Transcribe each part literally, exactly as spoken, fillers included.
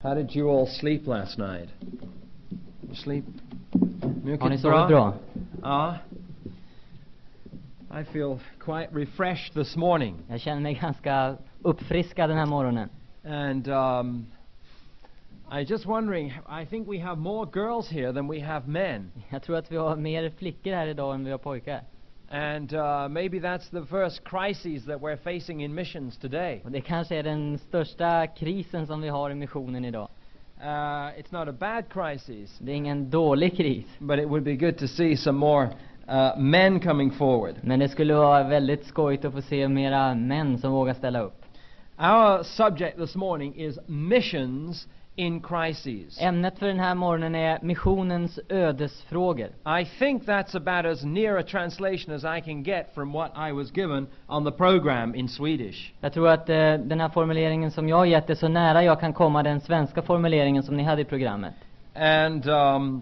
How did you all sleep last night? You sleep? Har ni sovit bra? Ja. I feel quite refreshed this morning. Jag känner mig ganska uppfriskad den här morgonen. And um, I just wondering, I think we have more girls here than we have men. Jag tror att vi har mer flickor här idag än vi har pojkar. And uh, maybe that's the first crisis that we're facing in missions today. Och det kanske är den största krisen som vi har i missionen idag. Uh, it's not a bad crisis. Det är ingen dålig kris. But it would be good to see some more uh, men coming forward. Men det skulle vara väldigt skojigt att få se mera män som vågar ställa upp. Our subject this morning is missions in crises. Ämnet för den här morgonen är missionens ödesfrågor. I think that's about as near a translation as I can get from what I was given on the program in Swedish. Jag tror att eh, den här formuleringen som jag har gett är så nära jag kan komma den svenska formuleringen som ni hade i programmet. And um,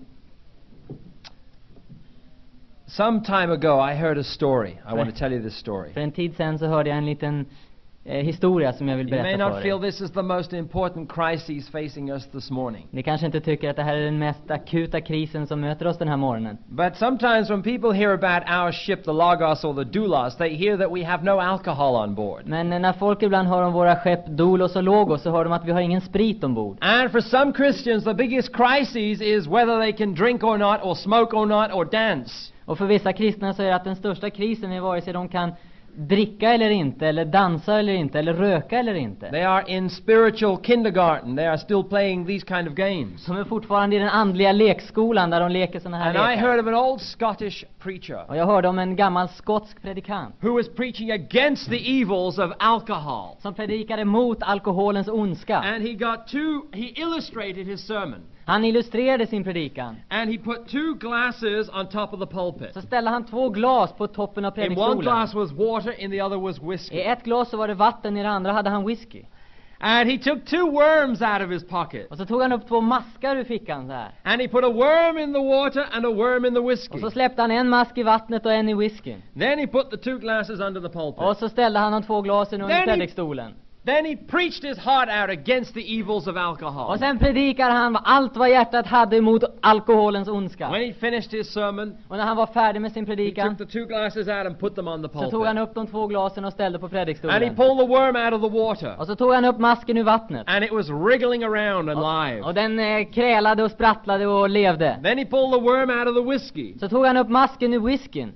some time ago I heard a story. I want to tell you this story. För en tid sedan så hörde jag en liten Eh, historia som jag vill You may berätta not för feel er. this is the most important crisis facing us this morning. Ni kanske inte tycker att det här är den mest akuta krisen som möter oss den här morgonen. But sometimes when people hear about our ship, the Logos or the Doulos, they hear that we have no alcohol on board. Men eh, när folk ibland hör om våra skepp Doulos och Logos så hör de att vi har ingen sprit ombord. And for some Christians, the biggest crisis is whether they can drink or not, or smoke or not, or dance. Och för vissa kristna så är det att den största krisen är vare sig de kan dricka eller inte, eller dansa eller inte, eller röka eller inte. They are in spiritual kindergarten. They are still playing these kind of games. De är fortfarande i den andliga lekskolan där de leker såna här And lekar. I heard of an old Scottish preacher Och jag hörde om en gammal skotsk predikant who was preaching against the evils of alcohol. som predikade mot alkoholens ondska. And he got two, he illustrated his sermon. Han illustrerade sin predikan. And he put two glasses on top of the pulpit. Så ställde han två glas på toppen av In one predikstolen. glass was water, in the other was I whiskey. ett glas så var det vatten, i det andra hade han whisky. And he took two worms out of his pocket. Och så tog han upp två maskar ur fickan så här. And he put a worm in the water and a worm in the Och whiskey. så släppte han en mask i vattnet och en i whiskyn. Then he put the two glasses under the pulpit. Och så ställde han de två glasen under Then he- predikstolen. Then he preached his heart out against the evils of alcohol. Och sen predikar han allt vad hjärtat hade emot alkoholens ondska. When he finished his sermon, Och när han var färdig med sin he predikan took the two glasses out and put them on the så tog han pulpit. upp de två glasen och ställde på And he predikstolen. pulled the worm out of the water. Och så tog han upp masken ur vattnet. And it was wriggling around and live. Och den eh, krälade och sprattlade och levde. Then he pulled the worm out of the whiskey. Så tog han upp masken ur whiskyn.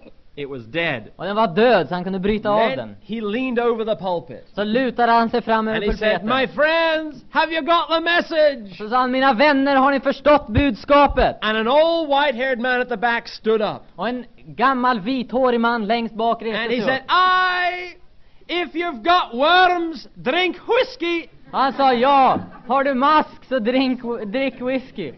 It was dead. Och den var död så han kunde bryta av Then den. he leaned over the pulpit. Så lutade han sig fram över And he said, pulpeten. "My friends, have you got the message?" Så sa han, mina vänner, har ni förstått budskapet? And an old white-haired man at the back stood up. Och en gammal vithårig man längst bak And reste he sig said, upp. "I, if you've got worms, drink whiskey." Och han sa, ja, har du mask så drink, drick whisky.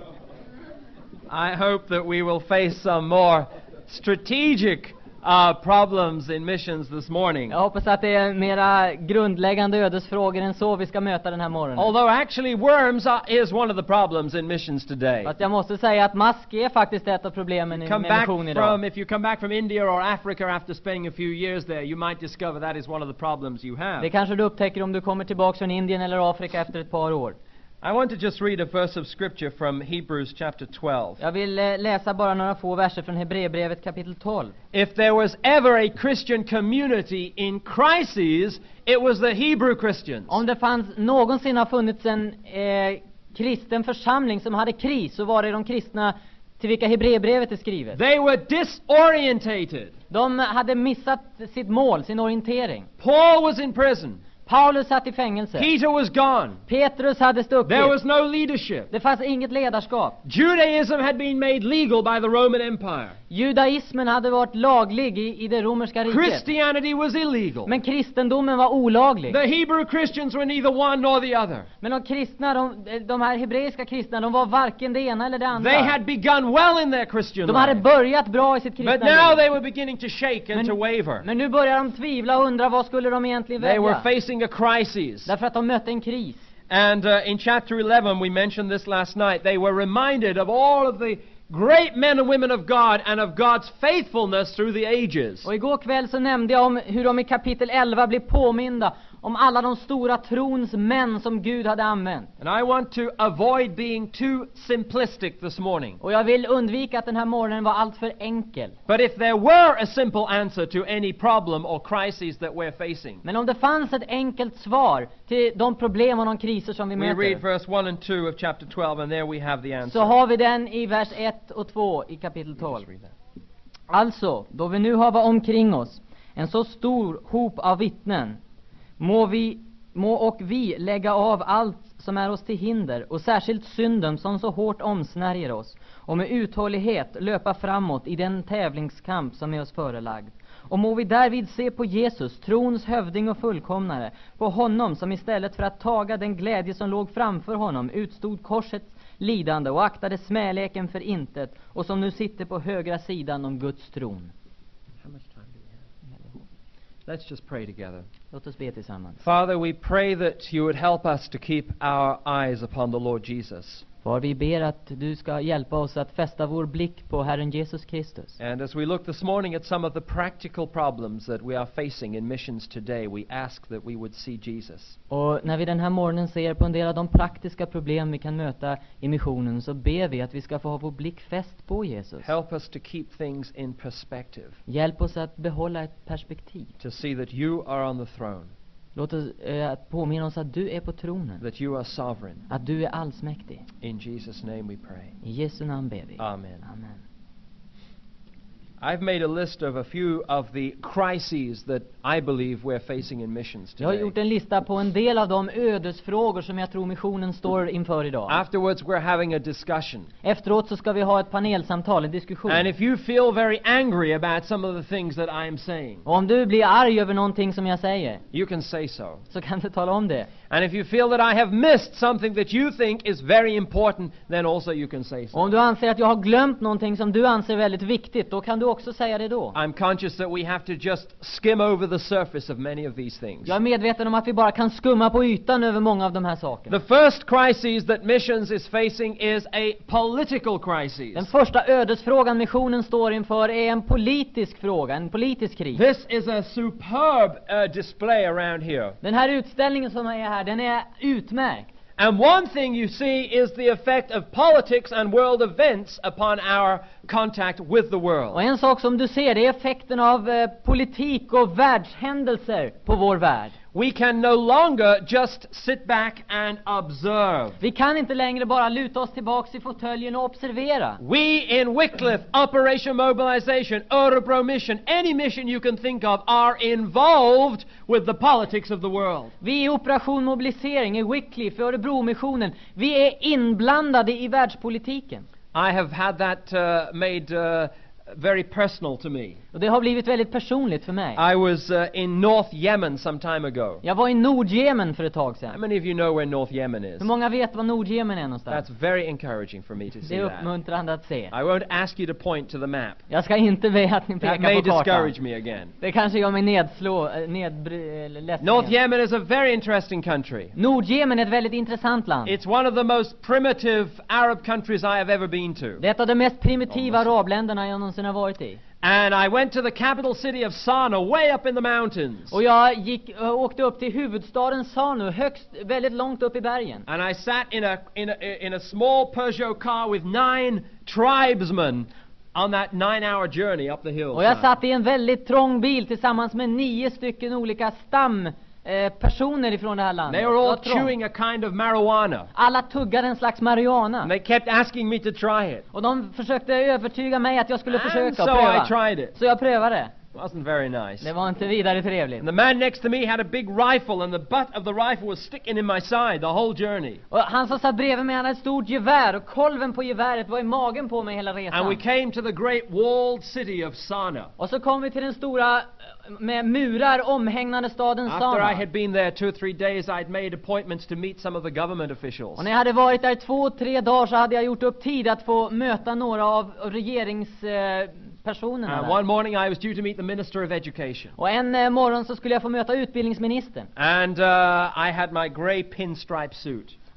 I hope that we will face some more strategic uh, problems in missions this morning. Jag hoppas att det är mera grundläggande ödesfrågor än så vi ska möta den här morgonen. Although actually worms are, is one of the problems in missions today. Fast jag måste säga att mask är faktiskt ett av problemen i Come med back mission from, idag. if you come back from India or Africa after spending a few years there, you might discover that is one of the problems you have. Det kanske du upptäcker om du kommer tillbaka från Indien eller Afrika efter ett par år. I want to just read a verse of scripture from Hebrews chapter twelve. Jag vill eh, läsa bara några få verser från Hebreerbrevet kapitel tolv. If there was ever a Christian community in crises, it was the Hebrew Christians. Om det fanns någonsin har funnits en eh, kristen församling som hade kris, så var det de kristna till vilka Hebreerbrevet är skrivet. They were disorientated. De hade missat sitt mål, sin orientering. Paul was in prison. Paulus satt i fängelse. Peter was gone. Petrus hade stuckit. There was no leadership. Det fanns inget ledarskap. Judaism had been made legal by the Roman Empire. Judaismen hade varit laglig i, i det romerska riket. Christianity was illegal. Men kristendomen var olaglig. The Hebrew Christians were neither one nor the other. Men de kristna, de, de här hebreiska kristna, de var varken det ena eller det andra. They had begun well in their Christian De hade life. börjat bra i sitt kristna But now liv. they were beginning to shake and to waver. Men nu börjar de tvivla och undra vad skulle de egentligen They were välja. facing a crisis. Därför att de mötte en kris. And uh, in chapter eleven, we mentioned this last night, they were reminded of all of the great men and women of God and of God's faithfulness through the ages. Och igår kväll så nämnde jag om hur de i kapitel elva blir påminda om alla de stora trons män som Gud hade använt. And I want to avoid being too simplistic this morning. Och jag vill undvika att den här morgonen var allt för enkel. But if there were a simple answer to any problem or crises that we're facing, Men om det fanns ett enkelt svar till de problem och de kriser som vi we read möter, verse one and two of chapter twelve, and there we have the answer. så har vi den i vers ett och två i kapitel Let's tolv. read that. Alltså, då vi nu har omkring oss en så stor hop av vittnen, må vi må och vi lägga av allt som är oss till hinder, och särskilt synden som så hårt omsnärjer oss, och med uthållighet löpa framåt i den tävlingskamp som är oss förelagd. Och må vi därvid se på Jesus, trons hövding och fullkomnare, på honom som istället för att taga den glädje som låg framför honom utstod korsets lidande och aktade smäleken för intet, och som nu sitter på högra sidan om Guds tron. How much time do we have? Let's just pray together. Låt oss be tillsammans. Father, we pray that you would help us to keep our eyes upon the Lord Jesus. Far, vi ber att du ska hjälpa oss att fästa vår blick på Herren Jesus Kristus. And as we look this morning at some of the practical problems that we are facing in missions today, we ask that we would see Jesus. Och när vi den här morgonen ser på en del av de praktiska problem vi kan möta i missionen, så ber vi att vi ska få ha vår blick fäst på Jesus. Help us to keep things in perspective, Hjälp oss att behålla ett perspektiv. to see that you are on the throne, Låt oss eh, att påminna oss att du är på tronen, that you are sovereign. att du är allsmäktig. In Jesus' name we pray. I Jesu namn ber vi. Amen. Amen. I've made a list of a few of the crises that I believe we're facing in missions Jag har today. gjort en lista på en del av de ödesfrågor som jag tror missionen står inför idag. Afterwards, we're having a discussion. Efteråt så ska vi ha ett panelsamtal, en diskussion. And if you feel very angry about some of the things that I am saying, Och om du blir arg över någonting som jag säger, you can say so. så kan du tala om det. And if you feel that I have missed something that you think is very important, then also you can say Och so. om du anser att jag har glömt någonting som du anser väldigt viktigt, då kan du också säga det då. I'm conscious that we have to just skim over the surface of many of these things. Jag är medveten om att vi bara kan skumma på ytan över många av de här sakerna. The first crisis that missions is facing is a political crisis. Den första ödesfrågan missionen står inför är en politisk fråga, en politisk kris. This is a superb uh, display around here. Den här utställningen som är här, den är utmärkt. And one thing you see is the effect of politics and world events upon our contact with the Och world. en sak som du ser, det är effekten av eh, politik och världshändelser på vår värld. We can no longer just sit back and observe. Vi kan inte längre bara luta oss tillbaks i fåtöljen och observera. We in Wycliffe, Operation Mobilization, Örebro Mission, any mission you can think of, are involved with the politics of the world. Vi i Operation Mobilisering, i Wycliffe, i Örebro-missionen, vi är inblandade i världspolitiken. I have had that uh, made uh, very personal to me. Och det har blivit väldigt personligt för mig. I was uh, in North Yemen some time ago. Jag var i Nordjemen för ett tag How sedan. many of you know where North Yemen is? Hur många vet var Nordjemen är någonstans? That's very encouraging for me to Det see är that. uppmuntrande att se. I won't ask you to point to the map. Jag ska inte be att ni That may pekar på kartan. discourage me again. Det kanske gör mig nedslå, eh, nedbry, eller ledsen. North Yemen is a very interesting country. Nordjemen är ett väldigt intressant land. It's one of the most primitive Arab countries I have ever been to. Det är ett av de mest primitiva arabländerna jag någonsin har varit i. And I went to the capital city of Sana'a, way up in the mountains. Och jag gick, ö, åkte upp till huvudstaden Sanu, högst, väldigt långt upp i bergen. And I sat in a, in a, in a small Peugeot car with nine tribesmen on that nine-hour journey up the hill. Och jag satt i en väldigt trång bil tillsammans med nio stycken olika stam eh, personer ifrån det här landet. They were Det all var trångt. chewing a kind of marijuana. Alla tuggade en slags marijuana. And they kept asking me to try it. Och de försökte övertyga mig att jag skulle And försöka so och pröva. I tried it. Så jag prövade. It wasn't very nice. Det var inte vidare trevligt. And the man next to me had a big rifle, and the butt of the rifle was sticking in my side the whole journey. Och han som satt bredvid mig hade ett stort gevär, och kolven på geväret var i magen på mig hela resan. And we came to the great walled city of Sana'a. Och så kom vi till den stora, eh, med murar omhägnande staden After Sana. I had been there two or three days, I'd made appointments to meet some of the government officials. Och när jag hade varit där två, tre dagar så hade jag gjort upp tid att få möta några av regeringspersonerna eh, personerna Uh, där. one morning I was due to meet the Minister of Education. Och en eh, morgon så skulle jag få möta utbildningsministern. And uh, I had my grey pinstripe suit.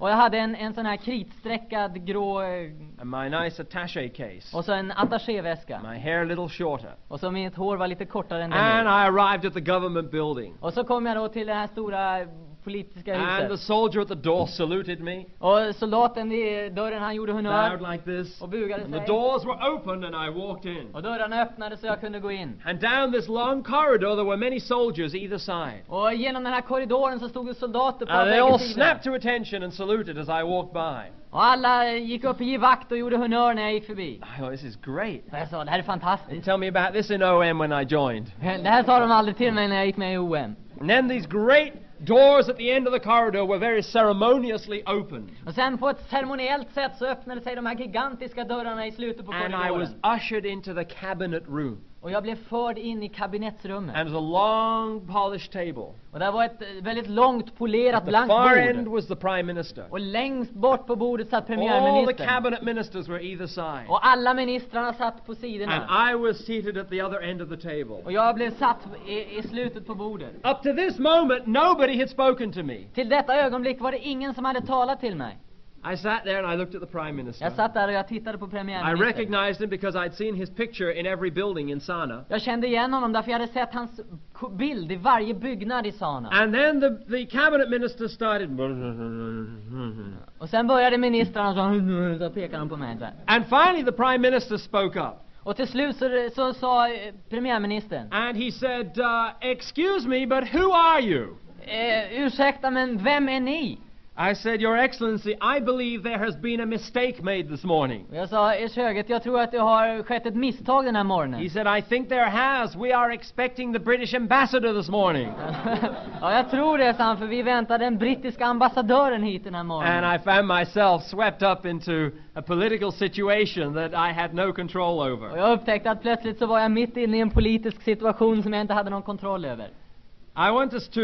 Och jag hade en, en sån här kritstreckad grå... eh, And my nice attaché case. Och så en attachéväska. My hair a little shorter. Och så mitt hår var lite kortare än det And nu. I arrived at the government building. Och så kom jag då till det här stora politiska And the huset. soldier at the door saluted me. Och soldaten i dörren, han gjorde honör. Bowed like this. Och bugade And the sig. doors were open and I walked in. Och dörrarna öppnade så jag kunde gå in. And down this long corridor there were many soldiers either side. Och genom den här korridoren så stod det soldater på And they bägge all sidor. snapped to attention and saluted as I walked by. Och alla gick upp i vakt och gjorde honör när jag gick förbi. I thought, this is great. Och jag sa, det här är fantastiskt. Tell me about this in O M when I joined. Det här sa de aldrig till mig när jag gick med i O M. And then these great doors at the end of the corridor were very ceremoniously opened. Och sen på ett ceremoniellt sätt så öppnade sig de här gigantiska dörrarna i slutet på And I korridoren. was ushered into the cabinet room. Och jag blev förd in i kabinettsrummet. And there's a long polished table. Och där var ett eh, väldigt långt polerat At the blankt far end bord. was the prime minister. Och längst bort på bordet satt All the premiärministern. cabinet ministers were either side. Och alla ministrarna satt på sidorna. And I was seated at the other end of the table. Och jag blev satt i, i slutet på bordet. Up to this moment, nobody had spoken to me. Till detta ögonblick var det ingen som hade talat till mig. I sat there and I looked at the prime minister. Jag satt där och jag tittade på I premiärministern. recognized him because I'd seen his picture in every building in Sana. Jag kände igen honom därför jag hade sett hans ko- bild i varje byggnad i Sana. And then the, the cabinet minister started. Och sen började ministrarna så, så pekade han på mig så här. And finally the prime minister spoke up. Och till slut så, så sa eh, premiärministern, And he said, uh, excuse me, but who are you? eh, ursäkta men vem är ni? I said, Your Excellency, I believe there has been a mistake made this morning. Och jag sa, ers höghet, jag tror att det har skett ett misstag den här morgonen. He said, I think there has. We are expecting the British ambassador this morning. Ja, jag tror det, sa han, för vi väntar den brittiska ambassadören hit den här morgonen. And I found myself swept up into a political situation that I had no control Och over. jag upptäckte att plötsligt så var jag mitt inne i en politisk situation som jag inte hade någon kontroll över. I want us to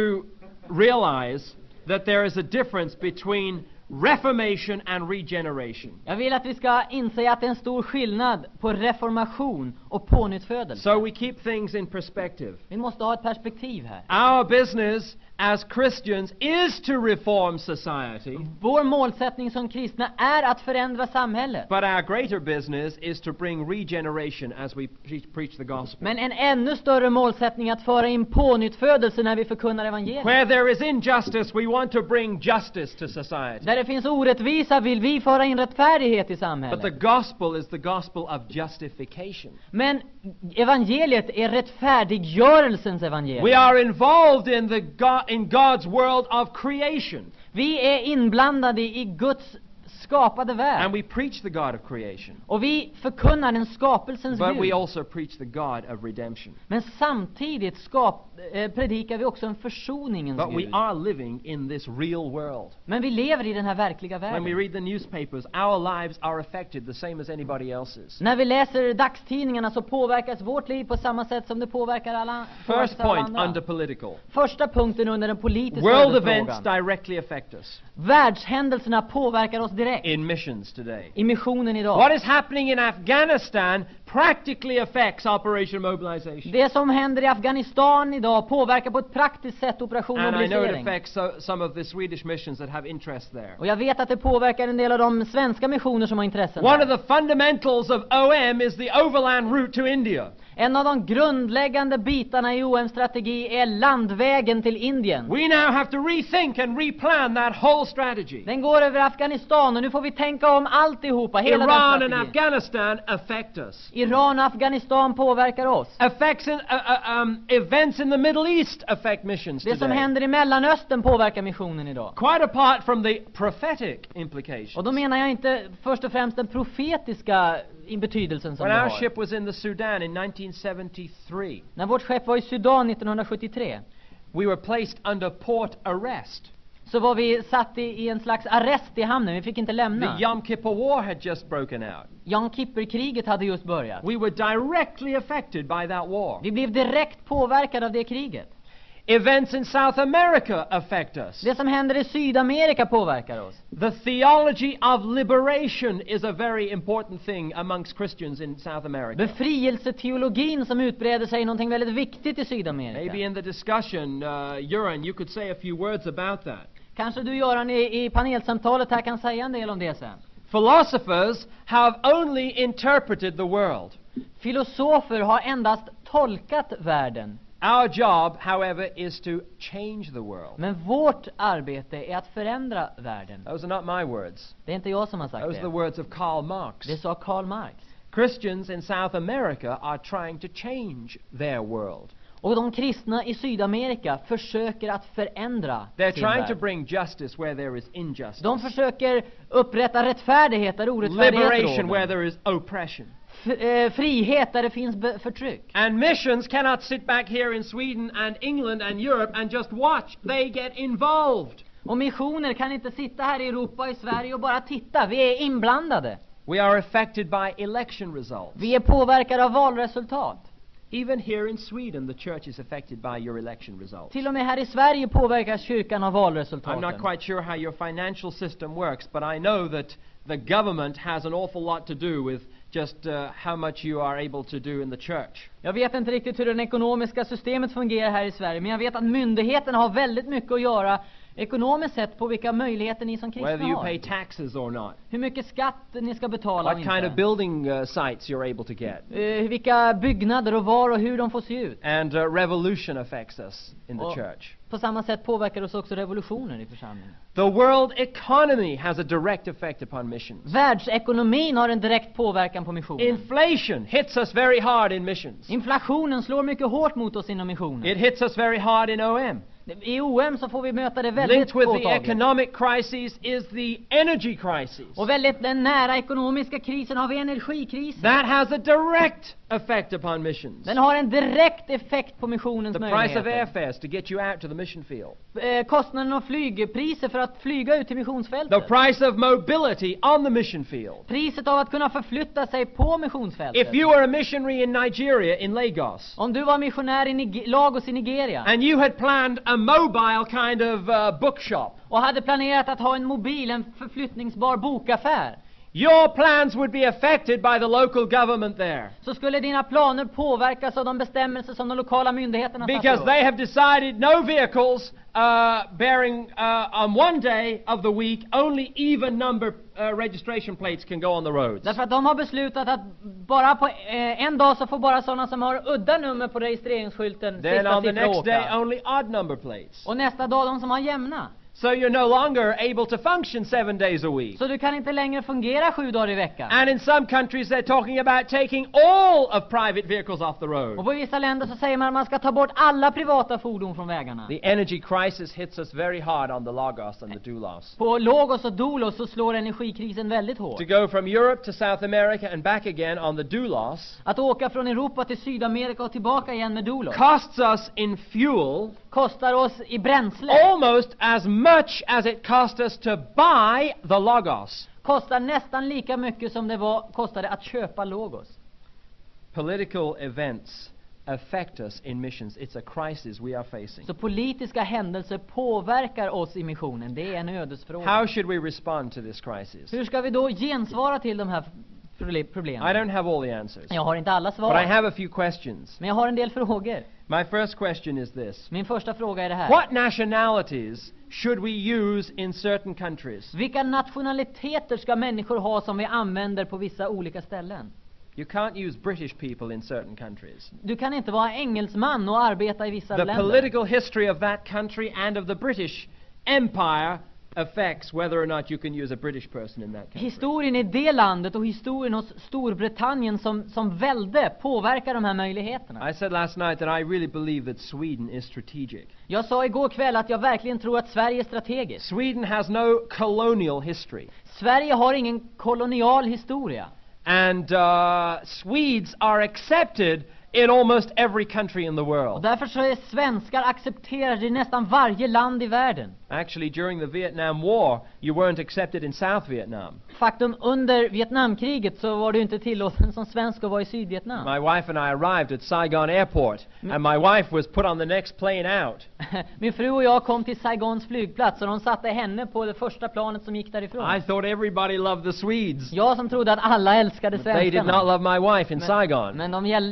realize that there is a difference between reformation and regeneration. Jag vill att vi ska inse att det är en stor skillnad på reformation och pånyttfödelse. So we keep things in perspective. Vi måste ha ett perspektiv här. Our business as Christians is to reform society, Vår målsättning som kristna är att förändra samhället. but our greater business is to bring regeneration as we pre- preach the gospel. Men en ännu större målsättning är att föra in pånyttfödelse när vi förkunnar evangeliet. Where there is injustice, we want to bring justice to society. Där det finns orättvisa vill vi föra in rättfärdighet i But the samhället. gospel is the gospel of justification. Men evangeliet är rättfärdiggörelsens evangelium. We are involved in the God, in God's world of creation, Vi är inblandade i Guds skapade and värld. we preach the God of creation. Och vi förkunnar den skapelsens But we Gud. also preach the God of redemption. Men samtidigt skap, eh, predikar vi också en försoningens But we Gud. are living in this real world. Men vi lever i den här verkliga When we världen. read the newspapers, our lives are affected the same as anybody else's. När vi läser dagstidningarna så påverkas vårt liv på samma sätt som det påverkar alla, påverkas First alla point, andra. under political. Första punkten under den politiska World events ödesfrågan. directly affect us Världshändelserna påverkar oss direkt in missions today. i missionen idag. What is happening in Afghanistan practically affects Operation Mobilization. Det som händer i Afghanistan idag påverkar på ett praktiskt sätt Operation And I know it Mobilisering. affects so, some of the Swedish missions that have interest there. Och jag vet att det påverkar en del av de svenska missioner som har intressen One där. of the fundamentals of O M is the overland route to India. En av de grundläggande bitarna i O M-strategi är landvägen till Indien. We now have to rethink and replan that whole strategy. Den går över Afghanistan och nu får vi tänka om alltihopa, hela Iran den and strategin. Afghanistan affect us. Iran och Afghanistan påverkar oss. Affects in, uh, uh, um, events in the Middle East affect missions Det som today. händer i Mellanöstern påverkar missionen idag. Quite apart from the prophetic implications. Och då menar jag inte först och främst den profetiska i betydelsen som When det our har. ship was in the Sudan in nineteen seventy-three, När vårt skepp var i Sudan nittonhundrasjuttiotre we were placed under port arrest. så var vi satt i, i en slags arrest i hamnen. Vi fick inte The lämna. Yom Kippur War had just broken out. Yom Kippur-kriget hade just börjat. We were directly affected by that war. Vi blev direkt påverkade av det kriget. Events in South America affect us. Det som händer i Sydamerika påverkar oss. The theology of liberation is a very important thing amongst Christians in South America. Befrielseteologin som utbreder sig är någonting väldigt viktigt i Maybe Sydamerika. in the discussion, uh, Göran, you could say a few words about that. Kanske du Göran i, i panelsamtalet här kan säga en del om det sen. Philosophers have only interpreted the world. Filosofer har endast tolkat världen. Our job, however, is to change the world. Men vårt arbete är att förändra världen. Those are not my words. Det är inte jag som har sagt Those are the det. words of Karl Marx. Det sa Karl Marx. Christians in South America are trying to change their world. Och de kristna i Sydamerika försöker att förändra They're sin trying to värld. bring justice where there is injustice. De försöker upprätta rättfärdighet där orättfärdighet Liberation where råder. there is oppression. F- eh, frihet där det finns be- förtryck. And missions cannot sit back here in Sweden and England and Europe and just watch. They get involved. Och missioner kan inte sitta här i Europa och i Sverige och bara titta. Vi är inblandade. We are affected by election results. Vi är påverkade av valresultat. Even here in Sweden, the church is affected by your election results. Till och med här i Sverige påverkas kyrkan av I'm not valresultaten. quite sure how your financial system works, but I know that the government has an awful lot to do with just uh, how much you are able to do in the church. Jag vet inte riktigt hur det ekonomiska systemet fungerar här i Sverige, men jag vet att myndigheterna har väldigt mycket att göra ekonomiskt sett på vilka möjligheter ni som kristna Whether you har. pay taxes or not. Hur mycket skatt ni ska betala What och kind of inte. building uh, sites you're able to get. Eh, vilka byggnader och var och hur de får se ut. And uh, revolution affects us in the Och church. på samma sätt påverkar oss också revolutioner i församlingen. The world economy has a direct effect upon missions. Världsekonomin har en direkt påverkan på missionen. Inflation hits us very hard in missions. Inflationen slår mycket hårt mot oss inom missionen. It hits us very hard in O M. I O M så får vi möta det väldigt Linked with the påtagligt. economic crisis is the energy crisis. Och väldigt den nära ekonomiska krisen har vi energikrisen. That has a direct effect upon missions. Den har en direkt effekt på missionens The price of möjligheter. airfares to get you out to the mission field. Eh, kostnaden av flygpriser för att flyga ut till The missionsfältet. price of mobility on the mission field. Priset av att kunna förflytta sig på missionsfältet. If you were a missionary in Nigeria, in Lagos, Om du var missionär i Nig- Lagos i Nigeria and you had planned a mobile kind of uh, bookshop, och hade planerat att ha en mobil, en förflyttningsbar bokaffär, your plans would be affected by the local government there. så skulle dina planer påverkas av de bestämmelser som de lokala myndigheterna satt Because upp. they have decided no vehicles uh, bearing uh, on one day of the week, only even number uh, registration plates can go on the roads. Därför att de har beslutat att bara på eh, en dag så får bara sådana som har udda nummer på registreringsskylten Then sista on the siffra next day, åka. only odd number plates. Och nästa dag de som har jämna. So you're no longer able to function seven days a week. Så du kan inte längre fungera sju dagar i veckan. And in some countries they're talking about taking all of private vehicles off the Och road. på vissa länder så säger man att man ska ta bort alla privata fordon från vägarna. The energy crisis hits us very hard on the Lagos and the Doulos. På Lagos och Doulos så slår energikrisen väldigt hårt. To go from Europe to South America and back again on the Doulos Att åka från Europa till Sydamerika och tillbaka igen med Doulos costs us in fuel kostar oss i bränsle. almost as much as it cost us to buy the Logos. Kostar nästan lika mycket som det var kostade att köpa Logos. Political events affect us in missions. It's a crisis we are facing. Så politiska händelser påverkar oss i missionen. Det är en ödesfråga. How should we respond to this crisis? Hur ska vi då gensvara till de här proble- I problemen? don't have all the answers, Jag har inte alla but I svar, have a few questions. men jag har en del frågor. My first question is this. Min första fråga är det här. What nationalities should we use in certain countries? Vilka nationaliteter ska människor ha som vi använder på vissa olika ställen? You can't use British people in certain countries. Du kan inte vara engelsman och arbeta i vissa The länder. political history of that country and of the British Empire affects whether or not you can use a British person in that country. Historien i det landet och historien hos Storbritannien som, som välde påverkar de här möjligheterna. I said last night that I really believe that Sweden is strategic. Jag sa igår kväll att jag verkligen tror att Sverige är strategiskt. Sweden has no colonial history. Sverige har ingen kolonial historia. And uh, Swedes are accepted in almost every country in the Och world. därför så är svenskar accepterade i nästan varje land i världen. Actually, during the Vietnam War, you weren't accepted in South Vietnam. Faktum, under Vietnamkriget så var det inte tillåten som svensk att vara i Sydvietnam. My wife and I arrived at Saigon Airport, and my wife was put on the next plane out. Min fru och jag kom till Saigons flygplats och de satte henne på det första planet som gick därifrån. I thought everybody loved the Swedes. Jag som trodde att alla älskade But they did not svenskarna. love my wife in Saigon. Men de gäll- älskade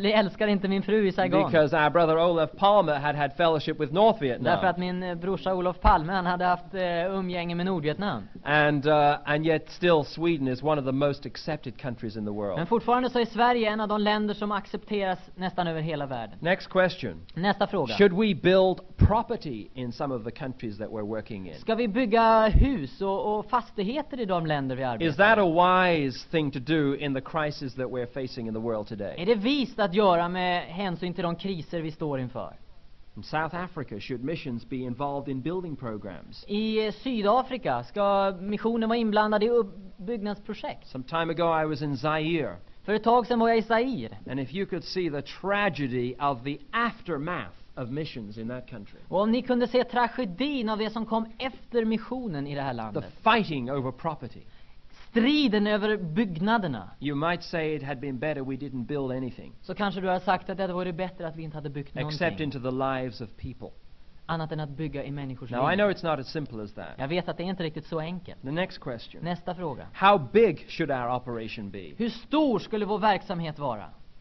älskar inte min fru i Saigon. Because our brother Olaf Palmer had had fellowship with North Därför Vietnam. att min eh, brorsa Olof Palme, han hade haft eh, umgänge med Nordvietnam. And, uh, and yet still Sweden is one of the most accepted countries in the world. Men fortfarande så är Sverige en av de länder som accepteras nästan över hela världen. Next question. Nästa fråga. Should we build property in some of the countries that we're working in? Ska vi bygga hus och, och fastigheter i de länder vi arbetar? Is that a wise thing to do in the crisis that we're facing in the world today? Är det vist att göra med hänsyn till de kriser vi står inför? In South Africa, should missions be involved in building programs? I Sydafrika ska missionen vara inblandad i uppbyggnadsprojekt. Some time ago I was in Zaire. För ett tag sedan var jag i Zaire. And if you could see the tragedy of the aftermath of missions in that country. Och om ni kunde se tragedin av det som kom efter missionen i det här The landet. fighting over property. Striden över byggnaderna. You might say it had been better we didn't build anything. Så kanske du har sagt att det vore bättre att vi inte hade byggt Except någonting. into the lives of people. Annat än att bygga i människors Now I liv. know it's not as simple as that. Jag vet att det är inte riktigt så enkelt. The next question. Nästa fråga. How big should our operation be? Hur stor skulle vår verksamhet vara?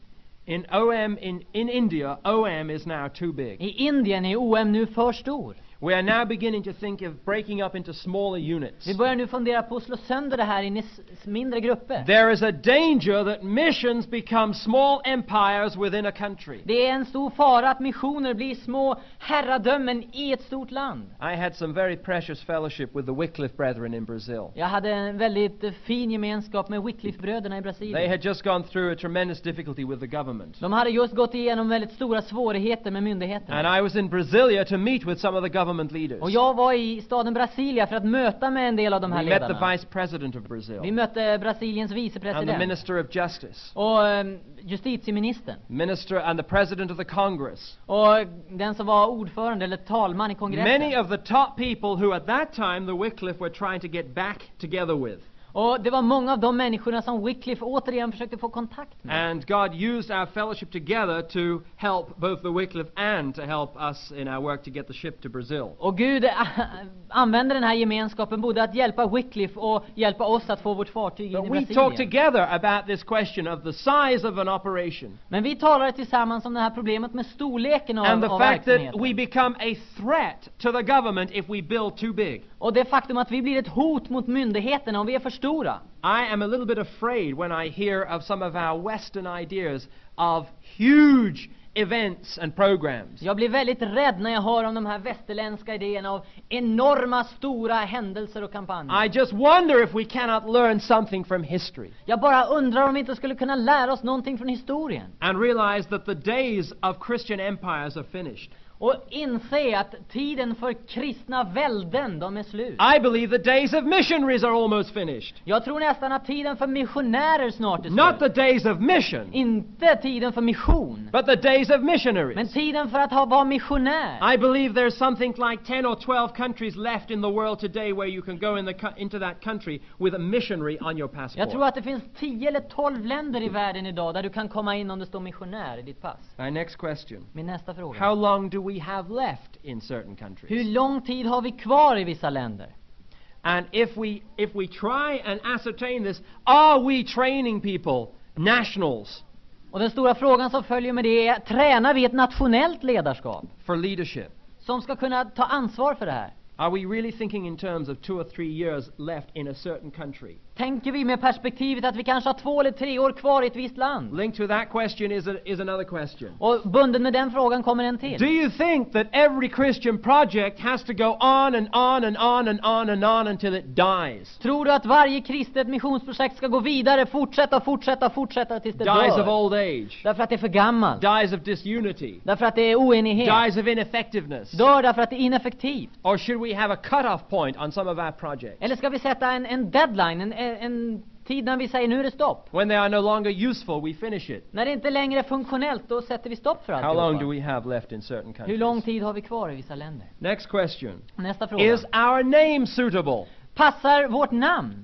In O M in, in India, O M is now too big. I Indien är O M nu för stor. We are now beginning to think of breaking up into smaller units. Vi börjar nu fundera på att slå sönder det här in i s- mindre grupper. There is a danger that missions become small empires within a country. Det är en stor fara att missioner blir små herradömen i ett stort land. I had some very precious fellowship with the Wycliffe Brethren in Brazil. Jag hade en väldigt eh, fin gemenskap med Wycliffe-bröderna i They Brasilien. had just gone through a tremendous difficulty with the government. De hade just gått igenom väldigt stora svårigheter med myndigheterna. And I was in Brasilia to meet with some of the government leaders. Och jag var i staden Brasilia för att möta med en del av de här We met the ledarna. vice president of Vi Brazil mötte Brasiliens and the vicepresident minister of justice, och eh, justitieministern minister and the president of the Congress. och den som var ordförande eller talman i kongressen. Many of the top people who at that time the Wycliffe were trying to get back together with. Och det var många av de människorna som Wycliffe återigen försökte få kontakt med. And God used our fellowship together to help both the Wycliffe and to help us in our work to get the ship to Brazil. Och Gud äh, använde den här gemenskapen både att hjälpa Wycliffe och hjälpa oss att få vårt fartyg in i But we talked Brasilien. together about this question of the size of an operation Men vi talade tillsammans om det här problemet med storleken av, and the av fact that verksamheten. we become a threat to the government if we build too big. Och det faktum att vi blir ett hot mot myndigheterna om vi är för stora. I am a little bit afraid when I hear of some of our Western ideas of huge events and programs. Jag blir väldigt rädd när jag hör om de här västerländska idéerna av enorma stora händelser och kampanjer. I just wonder if we cannot learn something from history Jag bara undrar om vi inte skulle kunna lära oss någonting från historien. and realize that the days of Christian empires are finished. Och inse att tiden för kristna välden, de är slut. I believe the days of missionaries are almost finished. Jag tror nästan att tiden för missionärer snart är Not slut. the days of mission, Inte tiden för mission, but the days of men missionaries. tiden för att ha, vara missionär. I believe there's something like ten or twelve countries left in the world today where you can go in the co- into that country with a missionary on your Jag tror passport. att det finns tio eller tolv länder i världen idag där du kan komma in om det står missionär i ditt pass. My next question. Min nästa fråga. How long do we have left in certain Hur countries? lång tid har vi kvar i vissa länder? And if we if we try and ascertain this, are we training people, nationals, Och den stora frågan som följer med det är, tränar vi ett nationellt ledarskap for leadership? som ska kunna ta ansvar för det här? Are we really thinking in terms of two or three years left in a certain country? Tänker vi med perspektivet att vi kanske har två eller tre år kvar i ett visst land? Linked to that question is, a, is another question. Och bunden med den frågan kommer en Do till. you think that every Christian project has to go on and on and on and on and on until it dies? Tror du att varje kristet missionsprojekt ska gå vidare, fortsätta, fortsätta, fortsätta tills det Dies of dör? old age, Därför att det är för gammalt. dies of disunity, Därför att det är oenighet. dies of ineffectiveness? Dör därför att det är ineffektivt. Or should we have a cut-off point on some of our projects? Eller ska vi sätta en, en deadline, en, en, en tid när vi säger nu är det stopp? When they are no longer useful, we finish it. När det inte längre är funktionellt, då sätter vi stopp för How long do alltihopa. we have left in certain Hur lång countries? tid har vi kvar i vissa länder? Next question. Nästa fråga. Is our name suitable? Passar vårt namn?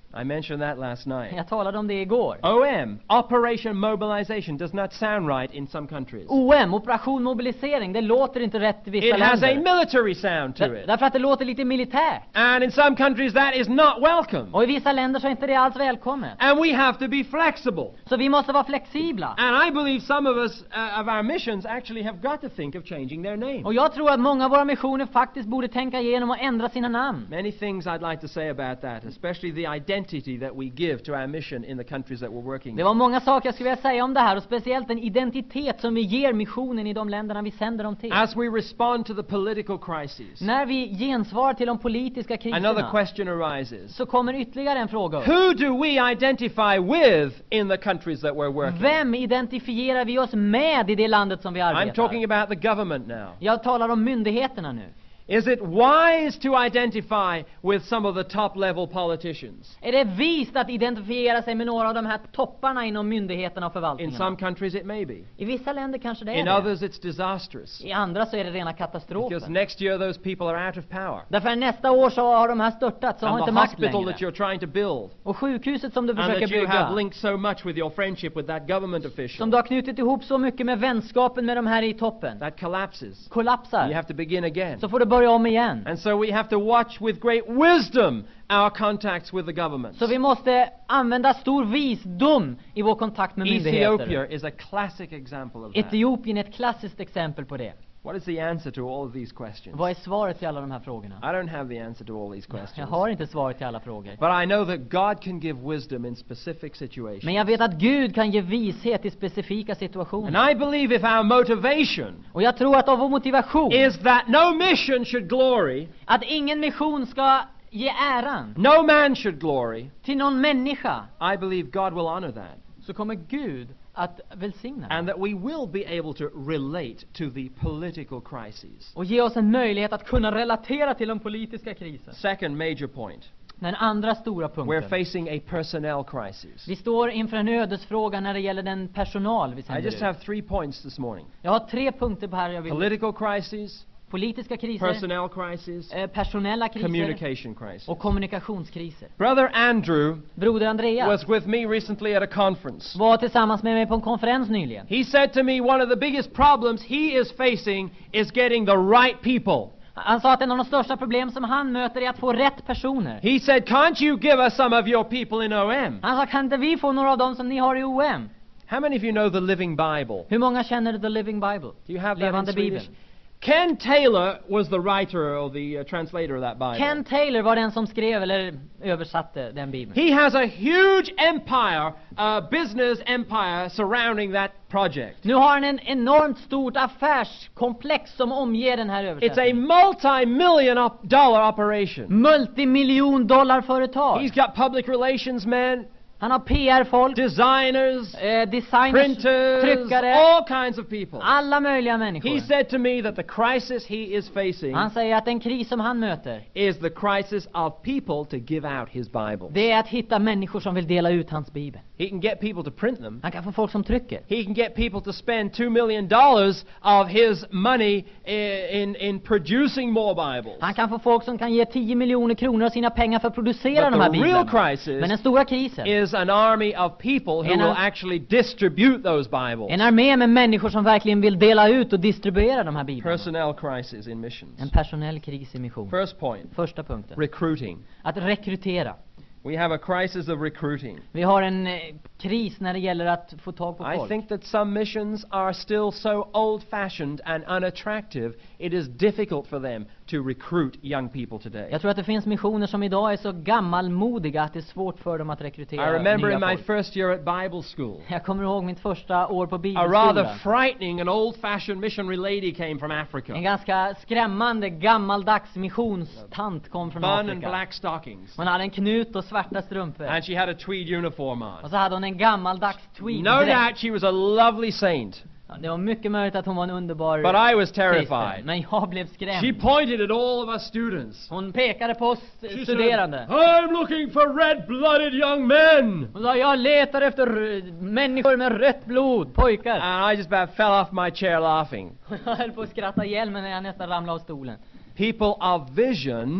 I mentioned that last night. Jag talade om det igår. O M, Operation Mobilization, does not sound right in some countries. O M, operation mobilisering, det låter inte rätt i vissa It has a länder. military sound to Där, it. därför att det låter lite militärt. And in some countries that is not welcome. Och i vissa länder så är inte det alls välkommet. And we have to be flexible. Så vi måste vara flexibla. And I believe some of us, uh, of our missions, actually have got to think of changing their name. Och jag tror att många av våra missioner faktiskt borde tänka igenom och ändra sina namn. Many things I'd like to say about that, especially the identity that we give to our mission in the countries that we're working Det in. var många saker jag skulle vilja säga om det här, och speciellt den identitet som vi ger missionen i de länderna vi sänder dem till. As we respond to the political crises, När vi gensvarar till de politiska another kriserna question arises. så kommer ytterligare en fråga upp. Who do we identify with in the countries that we're working? Vem identifierar vi oss med i det landet som vi I'm talking arbetar? about the government now. Jag talar om myndigheterna nu. Is it wise to identify with some of the top level politicians? Är det vist att identifiera sig med några av de här topparna inom myndigheterna och In förvaltningarna? some countries it may be. I vissa länder kanske det är In det. others it's disastrous. I andra så är det rena Because katastrofen. next year those people are out of power. Därför nästa år så har de här störtat, så har And inte the makt hospital längre. that you're trying to build, Och sjukhuset som du and försöker that you have bygga, linked so much with your friendship with that government som official, du har knutit ihop så mycket med vänskapen med de här i toppen, that collapses. You kollapsar, have to begin again. så får du börja om igen. And so we have to watch with great wisdom our contacts with the government. Så vi måste använda stor visdom i vår kontakt med Ethiopia myndigheter. is a classic example of that. Etiopien är ett klassiskt exempel på det. What is the answer to all of these questions? Vad är svaret till alla de här frågorna? I don't have the answer to all these Jag questions. har inte svaret till alla frågor. But I know that God can give wisdom in specific situations. Men jag vet att Gud kan ge vishet i specifika situationer. And I believe if our motivation Och jag tror att av vår motivation, is that no mission should glory, att ingen mission ska ge äran no man should glory, till någon människa, I believe God will honor that. så kommer Gud att välsigna det. And that we will be able to relate to the political crises. Och ge oss en möjlighet att kunna relatera till de politiska krisen. Second major point. Den andra stora We're punkten. facing a personnel crisis. Vi står inför en ödesfråga när det gäller den personal vi I sänder just ut. have three points this morning. Jag har tre punkter på här jag vill. Political crises, Politiska kriser, personnel crisis, eh, personella kriser communication crisis. och kommunikationskriser. Brother Andrew Broder Andreas was with me recently at a conference. var tillsammans med mig på en konferens nyligen. He said to me one of the biggest problems he is facing is getting the right people. Han sa att en av de största problem som han möter är att få rätt personer. He said, can't you give us some of your people in O M? Han sa, kan inte vi få några av dem som ni har i O M? How many of you know the Living Bible? Hur många känner The Living Bible? Do you have that in Levande Swedish? Bibeln. Ken Taylor was the writer or the uh, translator of that Bible. Ken Taylor var den som skrev eller översatte den bibeln. He has a huge empire, a business empire surrounding that project. Nu har han en enormt stort affärskomplex som omger den här It's a översättningen. multi-million op- dollar operation. Multimiljon dollar företag. He's got public relations men, Han har P R-folk, designers, eh, designers, printers, tryckare, all kinds of people. alla möjliga människor. He said to me that the crisis he is facing Han säger att den kris som han möter, is the crisis of people to give out his Bible. det är att hitta människor som vill dela ut hans bibel. He can get people to print them. Han kan få folk som trycker. He can get people to spend two million dollars of his money i- in, in producing more Bibles. Han kan få folk som kan ge tio miljoner kronor av sina pengar för att producera But de här the real biblarna. crisis Men den stora krisen, is an army of people who En ar- will actually distribute those Bibles. en armé med människor som verkligen vill dela ut och distribuera de här biblarna. Personnel crisis in missions. En personell kris i mission. First point, Första punkten. recruiting. Att rekrytera. We have a crisis of recruiting. Vi har en eh, kris när det gäller att få tag på I folk. think that some missions are still so old-fashioned and unattractive, it is difficult for them to recruit young people today. Jag tror att det finns missioner som idag är så gammalmodiga att det är svårt för dem att rekrytera I remember in nya my folk. first year at Bible school, Jag kommer ihåg mitt första år på a rather bibelskolan. frightening and old-fashioned missionary lady came from En Africa. ganska skrämmande gammaldags missionstant kom från Bun and Afrika. black stockings. Hon hade en knut och svarta strumpor. And she had a tweed uniform Och on. så hade hon en gammaldags tweed. No doubt she was a lovely saint, Ja, det var mycket möjligt att hon var en underbar but I was kristen, terrified. men jag blev She skrämd. pointed at all of us students. Hon pekade på oss She said, studerande. I'm looking for red-blooded young men. Hon sa, jag letar efter r- människor med rött blod, pojkar. And I just about fell off my chair laughing. Jag höll på att skratta ihjäl mig när jag nästan ramlade av stolen. People of vision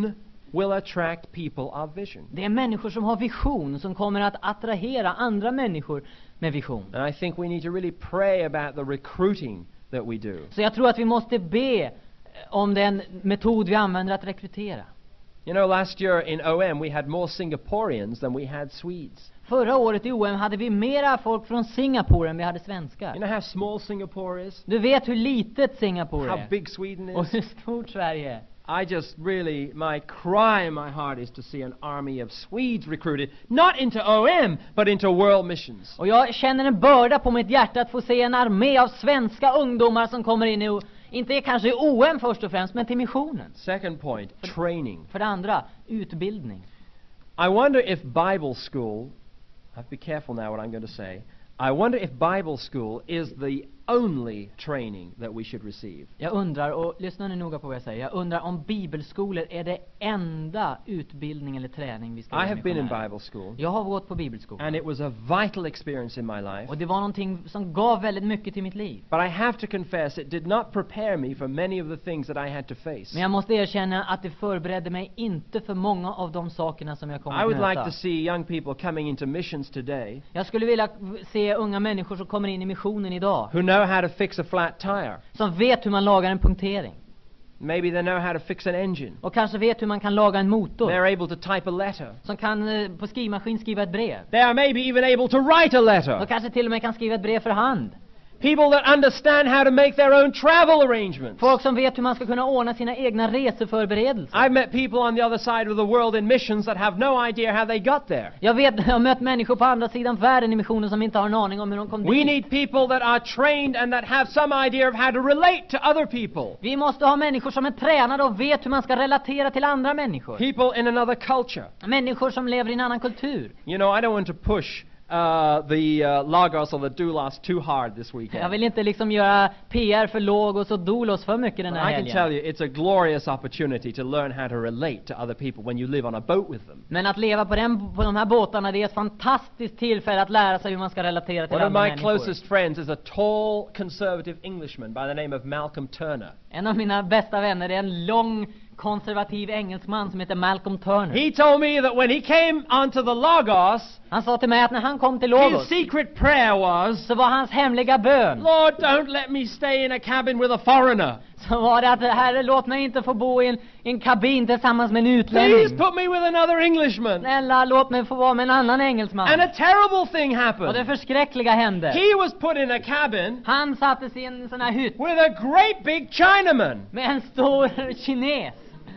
will attract people of vision. Det är människor som har vision som kommer att attrahera andra människor med vision. And I think we need to really pray about the recruiting that we do. Så jag tror att vi måste be om den metod vi använder att rekrytera. You know, last year in O M we had more Singaporeans than we had Swedes. Förra året i O M hade vi mera folk från Singapore än vi hade svenskar. You know how small Singapore is? Du vet hur litet Singapore How är. big Sweden Och is? hur stort Sverige är. I just really, my cry in my heart is to see an army of Swedes recruited, not into O M, but into world missions. Och jag känner en börda på mitt hjärta att få se en armé av svenska ungdomar som kommer in i, inte kanske i O M först och främst, men till missionen. Second point, training. För det andra, utbildning. I wonder if Bible school, I have to be careful now what I'm going to say, I wonder if Bible school is the only training that we should receive. Jag undrar, och lyssna nu noga på vad jag säger, jag undrar om bibelskolor är det enda utbildning eller träning vi ska I göra have been in missionärer. Bible school, Jag har gått på bibelskola. and it was a vital experience in my life. Och det var någonting som gav väldigt mycket till mitt liv. But I have to confess, it did not prepare me for many of the things that I had to face. Men jag måste erkänna att det förberedde mig inte för många av de sakerna som jag kommer I att would möta. like to see young people coming into missions today Jag skulle vilja se unga människor som kommer in i missionen idag, who know how to fix a flat tire. som vet hur man lagar en punktering. Maybe they know how to fix an engine. Och kanske vet hur man kan laga en motor. They're able to type a letter. Som kan eh, på skrivmaskin skriva ett brev. They are maybe even able to write a letter. Och kanske till och med kan skriva ett brev för hand. People that understand how to make their own travel arrangements. Folk som vet hur man ska kunna ordna sina egna reseförberedelser. I've met people on the other side of the world in missions that have no idea how they got there. Jag vet, jag har mött människor på andra sidan världen i missionen som inte har en aning om hur de kom We dit. need people that are trained and that have some idea of how to relate to other people. Vi måste ha människor som är tränade och vet hur man ska relatera till andra människor. People in another culture. Människor som lever i en annan kultur. You know, I don't want to push uh, the uh, Lagos or the Doulos too hard this weekend. Jag vill inte liksom göra P R för Logos och Doulos för mycket den But här I can helgen. tell you, it's a glorious opportunity to learn how to relate to other people when you live on a boat with them. Men att leva på, den, på de här båtarna, det är ett fantastiskt tillfälle att lära sig hur man ska relatera till One of andra my människor. closest friends is a tall conservative Englishman by the name of Malcolm Turner. En av mina bästa vänner är en lång konservativ engelsman som heter Malcolm Turner. He told me that when he came onto the Lagos, Han sa till mig att när han kom till his Logos secret prayer was, så var hans hemliga bön, Lord, don't let me stay in a cabin with a foreigner. så var det att Herre, låt mig inte få bo i en, i en kabin tillsammans med en Please utlänning. put me with another Englishman. Snälla, låt mig få vara med en annan engelsman. And a terrible thing Och det happened. förskräckliga hände. He was put in a cabin Han sattes i en sån här hytt with a great big Chinaman. med en stor kines.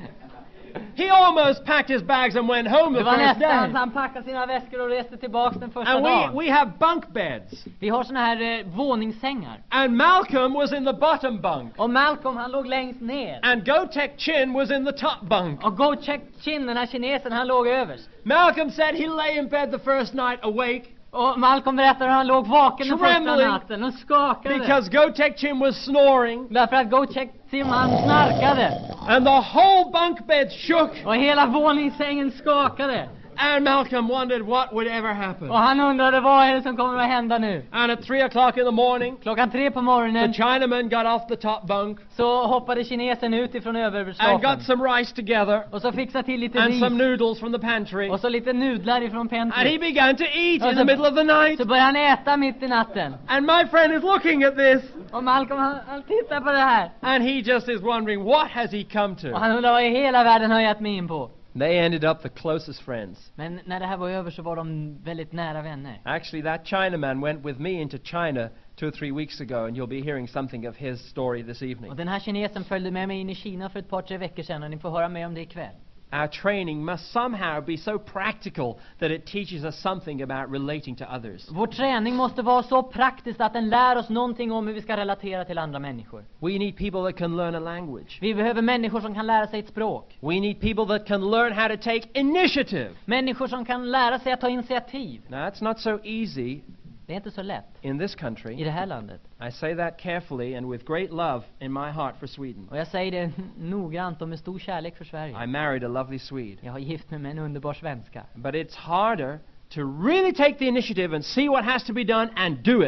He almost packed his bags and went home Det the var first nästan day. så han packade sina väskor och reste tillbaks den första And we, dagen. we have bunk beds. Vi har såna här eh, våningssängar. And Malcolm was in the bottom bunk. Och Malcolm, han låg längst ner. And Gotek Chin was in the top bunk. Och Go Check Chin, den här kinesen, han låg överst. Malcolm said he lay in bed the first night awake Och Malcolm berättar hur han låg vaken den första Trembling. natten och skakade. because Gotek Chin was snoring. Därför att Go Check Chin, han snarkade. And the whole bunk bed shook. Och hela våningssängen skakade. And Malcolm wondered what would ever happen. Och han undrade, vad är det som kommer att hända nu? And at three o'clock in the morning, Klockan tre på the morgonen Chinaman got off the top bunk så hoppade kinesen ut ifrån and överstaken. got some rice together Och så fixade till lite and ris. some noodles from the pantry. Och så lite nudlar ifrån And he pentry. began to eat Och in så- the middle of the night. Så började han äta mitt i natten. And my friend is looking at this Och Malcolm, han, han tittar på det här. and he just is wondering, what has he come Och to? han undrar, vad i hela världen har jag gett mig in på? They ended up the closest friends. Men när det här var över så var de väldigt nära vänner. Actually, that Chinaman went with me into China two or three weeks ago, and you'll be hearing something of his story this Och evening. den här kinesen följde med mig in i Kina för ett par, tre veckor sedan. Och ni får höra mer om det ikväll. Our training must somehow be so practical that it teaches us something about relating to others. Vår träning måste vara så praktisk att den lär oss någonting om hur vi ska relatera till andra människor. We need people that can learn a language. Vi behöver människor som kan lära sig ett språk. We need people that can learn how to take initiative. Människor som kan lära sig att ta initiativ. Now, that's not so easy Det är inte så lätt in this i country. det här landet. I say that carefully and with great love in my heart for Sweden. Och jag säger det noggrant och med stor kärlek för I Sverige. married a lovely Swede. Jag har gift mig med en underbar svenska. But it's harder to really take the initiative and see what has to be done and do it.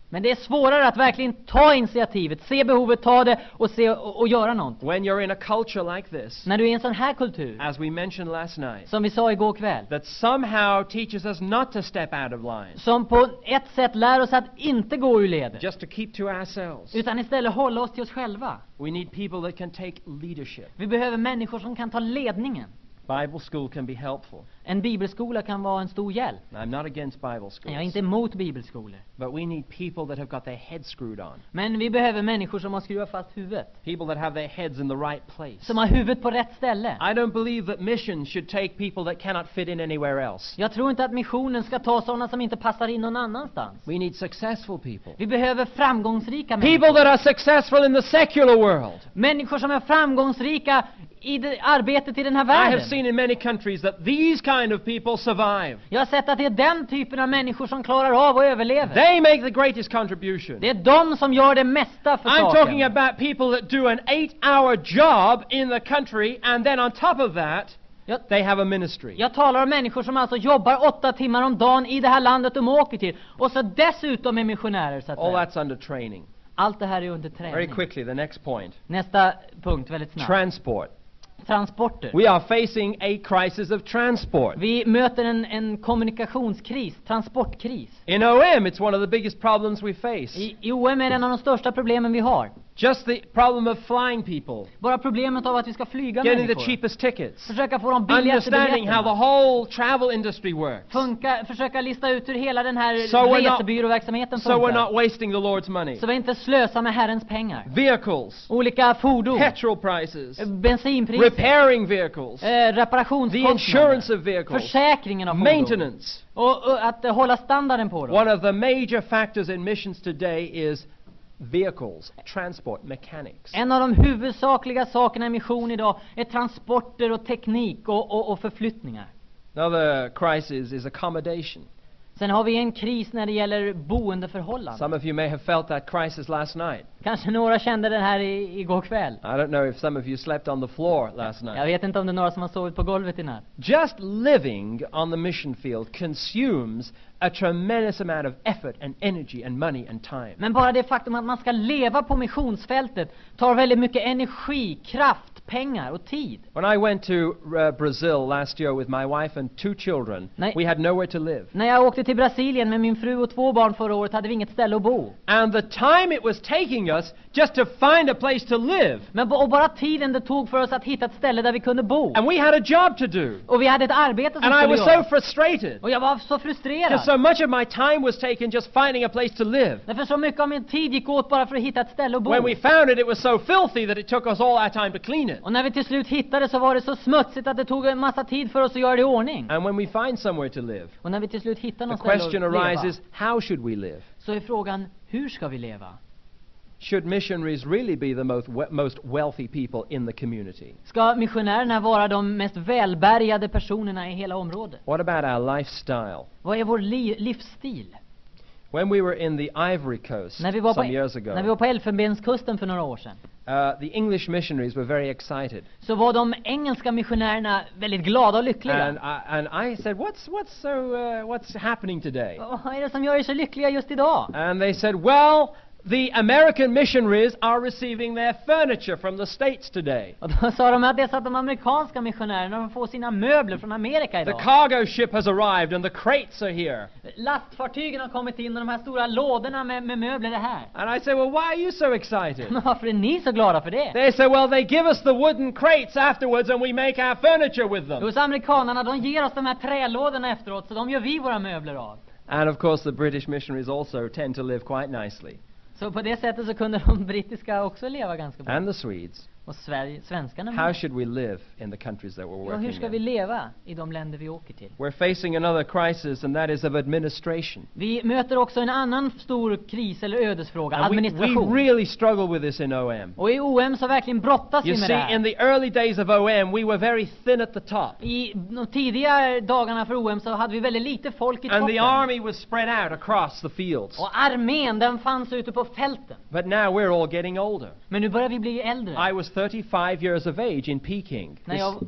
Men det är svårare att verkligen ta initiativet, se behovet, ta det och se och, och göra något. When you're in a culture like this, När du är i en sån här kultur, as we mentioned last night, som vi sa igår kväll, that somehow teaches us not to step out of line, som på ett sätt lär oss att inte gå ur ledet, just to keep to ourselves. utan istället hålla oss till oss själva. We need people that can take leadership. Vi behöver människor som kan ta ledningen. Bible school can be helpful. En bibelskola kan vara en stor hjälp. I'm not against Bible Jag är schools, inte emot bibelskolor. but we need people that have got their heads screwed on. Men vi behöver människor som har skruvat fast huvudet. People that have their heads in the right place. Som har huvudet på rätt ställe. I don't believe that mission should take people that cannot fit in anywhere else. Jag tror inte att missionen ska ta sådana som inte passar in någon annanstans. We need successful people. Vi behöver framgångsrika People människor. that are successful in the secular world. Människor som är framgångsrika i det arbetet i den här I have världen. seen in many countries that these kind of people survive. Jag har sett att det är den typen av människor som klarar av och överlever. They make the greatest contribution. Det är de som gör det mesta för I'm talking saken. about people that do an eight-hour job in the country, and then on top of that, Jag, they have a ministry. jag talar om människor som alltså jobbar åtta timmar om dagen i det här landet de åker till. Och så dessutom är missionärer, så att All säga. that's under training. Allt det här är under Very träning. quickly, the next point. Nästa punkt, väldigt snabbt. Transport. Transporter. We are facing a crisis of transport. Vi möter en, en kommunikationskris, transportkris. In O M, it's one of the biggest problems we face. I, I O M är det en av de största problemen vi har. Just the problem of flying people, Bara problemet av att vi ska flyga getting the människor. cheapest tickets, Försöka få de billigaste understanding how the biljetterna. whole travel industry works, Funka, försöka lista ut hur hela den här So we're not- resebyråverksamheten so we're funkar. not wasting the Lord's money. Så vi inte slösar med Herrens pengar. Vehicles, Olika fordon, petrol prices, eh, bensinpriser, repairing vehicles, eh, the reparationskostnader, insurance of vehicles, försäkringen av fordon maintenance. och, och att eh, hålla standarden på dem. One of the major factors in missions today is vehicles, transport, mechanics. En av de huvudsakliga sakerna i mission idag är transporter och teknik och, och, och förflyttningar. Another crisis is accommodation. Sen har vi en kris när det gäller boendeförhållanden. Some of you may have felt that crisis last night. Kanske några kände den här i, igår kväll. I don't know if some of you slept on the floor last Jag night. vet inte om det är några som har sovit på golvet i natt. Just living on the mission field consumes a tremendous amount of effort and energy and money and time. Men bara det faktum att man ska leva på missionsfältet tar väldigt mycket energi, kraft, pengar och tid. When I went to uh, Brazil last year with my wife and two children, Nej. we had nowhere to live. När jag åkte till Brasilien med min fru och två barn förra året hade vi inget ställe att bo. And the time it was taking us just to find a place to live. Men b- och bara tiden det tog för oss att hitta ett ställe där vi kunde bo. And we had a job to do. Och vi hade ett arbete som And I skulle was so göras. frustrated. Och jag var så frustrerad. Because so much of my time was taken just finding a place to live. Därför så mycket av min tid gick åt bara för att hitta ett ställe att bo. When we found it, it was so filthy that it took us all our time to clean it. Och när vi till slut hittade så var det så smutsigt att det tog en massa tid för oss att göra det i ordning. And when we find somewhere to live, Och när vi till slut hittar the någon ställe question att leva, arises, how should we live? så är frågan, hur ska vi leva? Should missionaries really be the most, we- most wealthy people in the community? Ska missionärerna vara de mest välbärgade personerna i hela området? What about our lifestyle? Vad är vår li- livsstil? When we were in the Ivory Coast När vi var på, some years ago, när vi var på Elfenbenskusten för några år sedan, uh, the English missionaries were very excited. så var de engelska missionärerna väldigt glada och lyckliga. And I, and I said, what's, what's, so, uh, what's happening today? Vad är det som gör er så lyckliga just idag? And they said, well, the American missionaries are receiving their furniture from the States today. Och då sa de att det är så att de amerikanska missionärerna får sina möbler från Amerika The idag. cargo ship has arrived and the crates are here. Lastfartygen har kommit in och de här stora lådorna med, med möbler är här. And I said, well, why are you so excited? Men varför är ni så glada för det? They said, well, they give us the wooden crates afterwards and we make our furniture with them. Hos amerikanerna, de ger oss de här trälådorna efteråt, så de gör vi våra möbler av. And of course, the British missionaries also tend to live quite nicely. Så på det sättet så kunde de brittiska också leva ganska bra. And the Swedes. Och Sverige, svenskarna How med. should we live in the countries that we're Ja, working hur ska vi in? leva i de länder vi åker till? We're facing another crisis, and that is of administration. Vi möter också en annan stor kris eller ödesfråga, And we, we administration. really struggle with this in O M. Och i O M så verkligen brottas You vi med see, det här. in the early days of O M, we were very thin at the top. I de tidiga dagarna för O M så hade vi väldigt lite folk i And the toppen. army was spread out across the fields. Och armén, den fanns ute på fälten. But now we're all getting older. Men nu börjar vi bli äldre. I was thirty-five years of age in Peking När this, jag,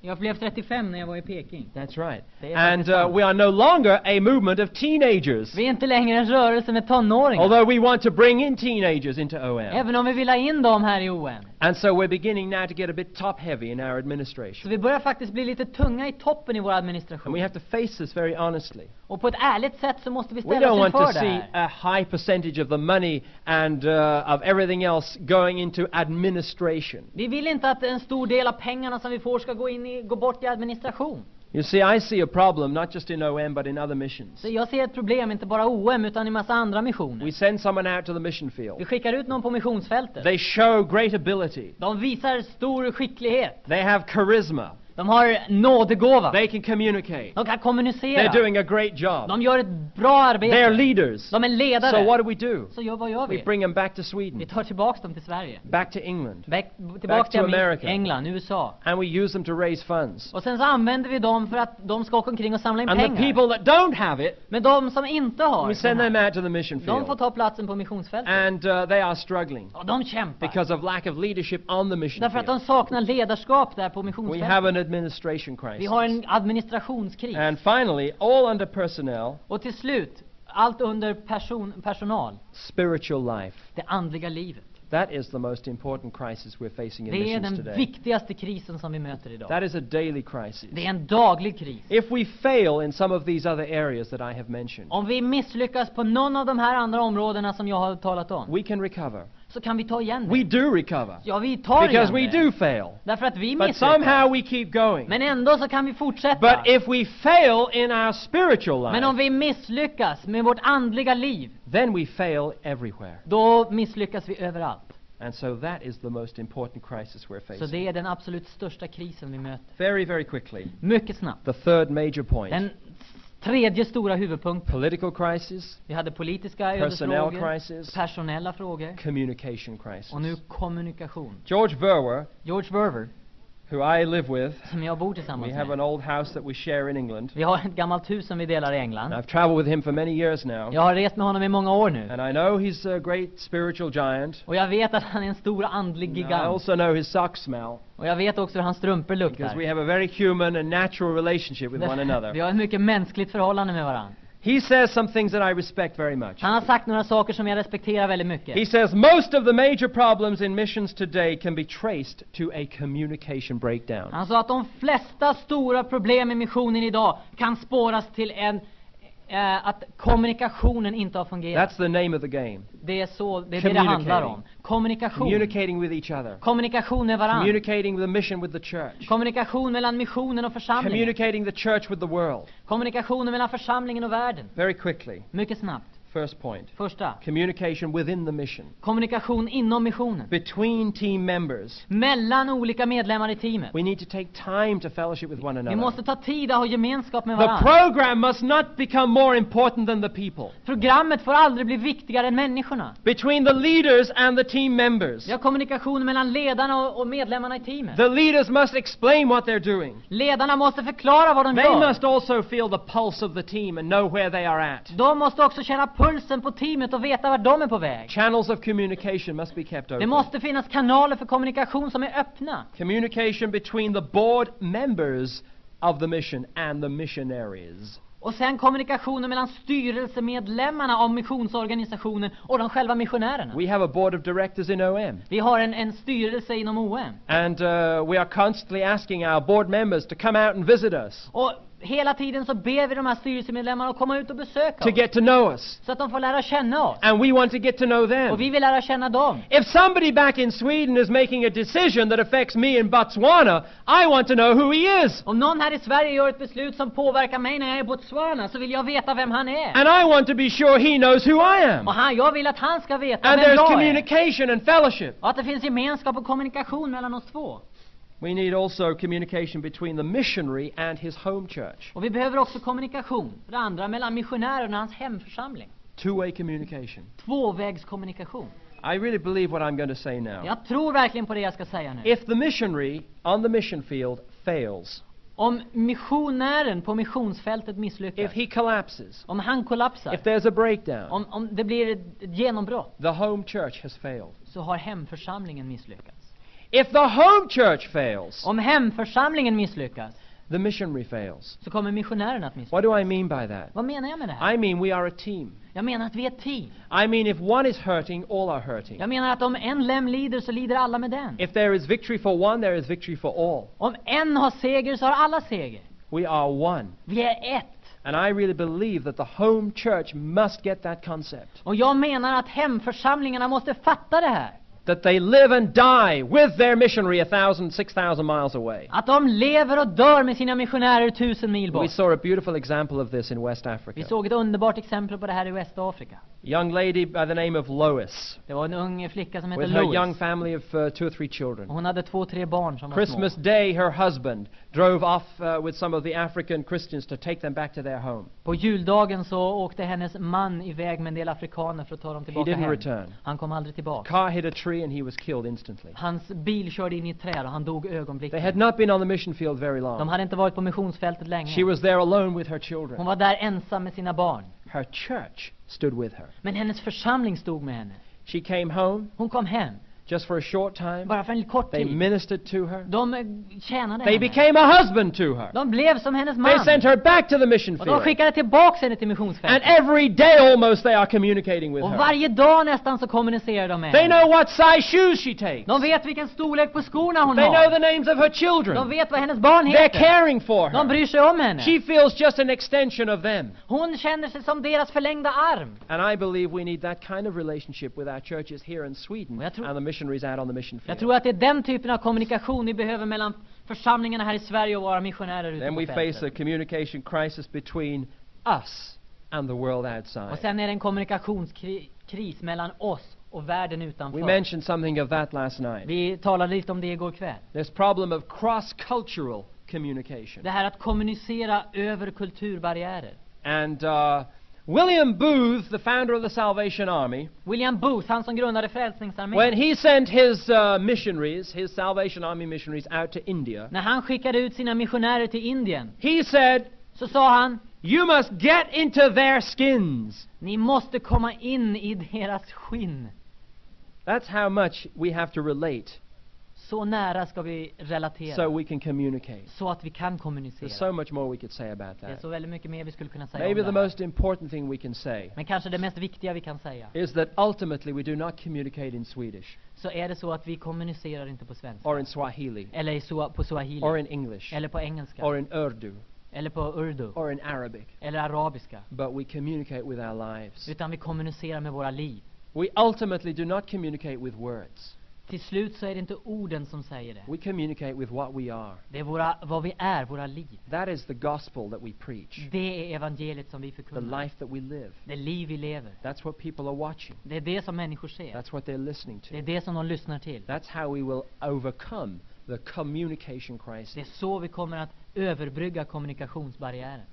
Jag blev trettiofem när jag var i Peking. That's right. Det är And faktiskt sant. uh, we are no longer a movement of teenagers. Vi är inte längre en rörelse med tonåringar. Although we want to bring in teenagers into O M. Även om vi vill ha in dem här i O M. And so we're beginning now to get a bit top-heavy in our Så administration. vi börjar faktiskt bli lite tunga i toppen i vår And administration. we have to face this very honestly. Och på ett ärligt sätt så måste vi We ställa don't oss want to inför det see här. a high percentage of the money and uh, of everything else going into administration. Vi vill inte att en stor del av pengarna som vi får ska gå in i, gå bort i administration. You see, I see a problem not just in O M but in other missions. Så jag ser ett problem inte bara O M utan i massa andra missioner. We send someone out to the mission Vi field. skickar ut någon på missionsfältet. They show great ability. De visar stor skicklighet. They have charisma. De har nådegåva. They can communicate. De kan They're kommunicera. doing a great job. De gör ett bra arbete. They're leaders. De är ledare. So what do we do? Så gör, vad gör We vi? bring them back to Vi Sweden, tar tillbaks dem till Sverige. back to England, Back, Back tillbaks to till America. England, U S A. and we use them to raise funds. Och sen så använder vi dem för att de ska åka omkring och samla in And the pengar. people that don't have it, Men de som inte har we send det them här, out to the mission de får field. ta platsen på missionsfältet. And uh, they are struggling Och de kämpar. because of lack of leadership on the mission Därför att de field. saknar ledarskap där på We have missionsfältet. an administration Vi crisis. har en administrationskris. And finally, all under personnel, Och till slut, allt under person, personal. spiritual life. Det andliga livet. That is the most important crisis we're facing in Det är missions den today. viktigaste krisen som vi möter idag. That is a daily crisis. Det är en daglig kris. If we fail in some of these other areas that I have mentioned, Om vi misslyckas på någon av de här andra områdena som jag har talat om, we can recover. så kan vi ta igen We det. do recover. Ja, vi tar Because we igen det. do fail. Därför att vi But misslyckas. somehow we keep going. Men ändå så kan vi fortsätta. But if we fail in our spiritual Men om life, vi misslyckas med vårt andliga liv, then we fail everywhere. då misslyckas vi överallt. And so that is the most important crisis we're Så facing. det är den absolut största krisen vi möter. Very, very quickly, Mycket snabbt. the third major point. Den tredje stora huvudpunkten. Political crisis, Vi hade politiska personnel ödesfrågor, crisis, personella frågor communication crisis. och nu kommunikation. George Verwer, George Verver, who I live with, som jag bor tillsammans we have med. an old house that we share in England. Vi har ett gammalt hus som vi delar i England. I've traveled with him for many years now. Jag har rest med honom i många år nu. And I know he's a great spiritual giant. Och jag vet att han är en stor andlig I gigant. also know his sock smell, Och jag vet också hur hans strumpor because luktar. we have a very human and natural relationship with one Vi another. har ett mycket mänskligt förhållande med varandra. He says some things that I respect very much. Han har sagt några saker som jag respekterar väldigt mycket. He says most of the major problems in missions today can be traced to a communication breakdown. Han sa att de flesta stora problem i missionen idag kan spåras till en eh, att kommunikationen inte har fungerat. That's the name of the game. Det är så det, är det det handlar om. Kommunikation. Communicating with each other. Kommunikation med varandra. Communicating the mission with the church. Kommunikation mellan missionen och församlingen. Communicating the church with the world. Kommunikationen mellan församlingen och världen. Very quickly, Mycket snabbt. first point. Första. Communication within the mission. Kommunikation inom missionen. Between team members. Mellan olika medlemmar i teamet. We need to take time to fellowship with one Vi another. måste ta tid att ha gemenskap med The varandra. program must not become more important than the people. Programmet får aldrig bli viktigare än människorna. Between the leaders and the team members. Vi har kommunikation mellan ledarna och, och medlemmarna i teamet. The leaders must explain what they're doing. Ledarna måste förklara vad de They gör. must also feel the pulse of the team and know where they are at. De måste också känna pulsen på teamet och veta vart de är på väg. Channels of communication must be kept Det open. måste finnas kanaler för kommunikation som är öppna. Communication between the board members of the mission and the missionaries. Och sen kommunikationen mellan styrelsemedlemmarna av missionsorganisationen och de själva missionärerna. We have a board of directors in O M. Vi har en, en styrelse inom O M. And uh, we are constantly asking our board members to come out and visit us, Och hela tiden så ber vi de här styrelsemedlemmarna att komma ut och besöka to oss. get to know us. Så att de får lära känna oss. And we want to get to know Och them. vi vill lära känna dem. If somebody back in Sweden is making a decision that affects me in Botswana, I want to know who he is. Om någon här i Sverige gör ett beslut som påverkar mig när jag är i Botswana, så vill jag veta vem han är. And I want to be sure he knows who I am. Och han, jag vill att han ska veta And vem there's jag är. communication and fellowship. Och att det finns gemenskap och kommunikation mellan oss två. We need also communication between the missionary and his home church. Och vi behöver också kommunikation, för det andra, mellan missionären och hans hemförsamling. Two-way communication. Tvåvägskommunikation. I really believe what I'm going to say now. Jag tror verkligen på det jag ska säga nu. If the missionary on the mission field fails, Om missionären på missionsfältet misslyckas, if he collapses, om han kollapsar, if there's a breakdown, om, om det blir ett ett genombrott, the home church has failed. så har hemförsamlingen misslyckats. If the home church fails, Om hemförsamlingen misslyckas, the missionary fails. så kommer missionären att misslyckas. What do I mean by that? Vad menar jag med det här? I mean we are a team. Jag menar att vi är ett team. I mean if one is hurting, all are hurting. Jag menar att om en lem lider så lider alla med den. If there is victory for one, there is victory for all. Om en har seger så har alla seger. We are one. Vi är ett. And I really believe that the home church must get that concept. Och jag menar att hemförsamlingarna måste fatta det här. That they live and die with their missionary a thousand, six thousand miles away. Att de lever och dör med sina missionärer tusen mil We bort. saw a beautiful example of this in West Vi Africa. såg ett underbart exempel på det här i Västafrika. Young lady by the name of Lois, Det var en ung flicka som hette with her Lois. young family of uh, two or three Och children. hon hade två, tre barn som var Christmas små. Day, her husband drove off uh, with some of the African Christians to take them back to their home. På juldagen så åkte hennes man iväg med en del afrikaner för att ta dem He tillbaka didn't hem. return. Han kom aldrig tillbaka. Car hit a tree and he was killed instantly. Hans bil körde in i ett träd och han dog They ögonblickligen. had not been on the mission field very De long. hade inte varit på missionsfältet She länge. was there alone with her Hon children. var där ensam med sina barn. Her church stood with her. Men hennes församling stod med henne. She came home Hon kom hem. just for a short time. Bara för en kort They tid. ministered to her. De eh, tjänade They henne. became a husband to her. De blev som hennes They man. sent her back to the mission Och de field. skickade tillbaka henne till And missionsfältet. every day almost they are communicating with Och her. varje dag nästan så kommunicerar de med They henne. know what size shoes she takes. De vet vilken storlek på skorna hon They know har. the names of her De children. vet vad hennes barn They're heter. caring for De her. bryr sig om henne. She feels just an extension of them. Hon känner sig som deras förlängda arm. And I believe we need that kind of relationship with our churches here in Sweden Och jag tror- and the missionaries out on the mission Jag field. tror att det är den typen av kommunikation vi behöver mellan församlingarna här i Sverige och våra missionärer ute Then på we face a fältet. communication crisis between us and the world Och outside. sen är det en kommunikationskris mellan oss och världen We utanför. mentioned something of that last night. Vi talade lite om det igår kväll. This problem of cross-cultural communication. Det här att kommunicera över kulturbarriärer. And uh, William Booth, the founder of the Salvation Army, William Booth, han som grundade Frälsningsarmén. when he sent his uh, missionaries, his Salvation Army missionaries, out to India, När han skickade ut sina missionärer till Indien he said, så sa han: you must get into their skins. ni måste komma in i deras skinn. That's how much we have to relate Så nära ska vi relatera. so we can communicate. Så att vi kan kommunicera. There's so much more we could say about Det är that. så väldigt mycket mer vi skulle kunna säga Maybe om the det här. most important thing we can say Men kanske det mest viktiga vi kan säga, is that ultimately we do not communicate in Swedish så är det så att vi kommunicerar inte på svenska. or in Swahili Eller i swa- på swahili. or in English Eller på engelska. or in Urdu Eller på urdu. or in Arabic, Eller arabiska. but we communicate with our lives. Utan vi kommunicerar med våra liv. We ultimately do not communicate with words. Till slut så är det inte orden som säger det. We communicate with what we are. Det är våra, vad vi är, våra liv. That is the gospel that we preach. Det är evangeliet som vi The förkunnar. life that we live. Det liv vi lever. That's what people are watching. Det är det som människor ser. That's what they're listening Det är to. det som de lyssnar till. That's how we will overcome the communication Det är crisis. så vi kommer att överbrygga kommunikationsbarriären.